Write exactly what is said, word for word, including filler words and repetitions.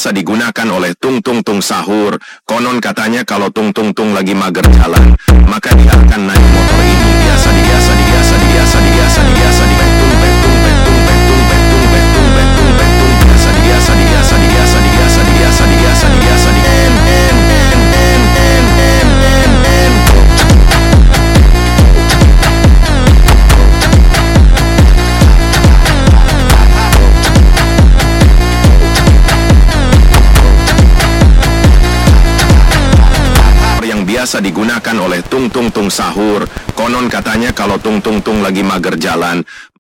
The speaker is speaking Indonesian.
biasa digunakan oleh Tung Tung Tung sahur. Konon katanya kalau Tung Tung Tung lagi mager jalan, maka dia akan naik motor ini. Biasa dibiasa dibiasa dibiasa dibiasa dibiasa di petung petung petung petung petung petung petung petung biasa dibiasa dibiasa dibiasa dibiasa dibiasa dibiasa dibiasa di en en en en en en en en. Yang biasa digunakan oleh Tung Tung Tung sahur. Konon katanya kalau Tung Tung Tung lagi mager jalan,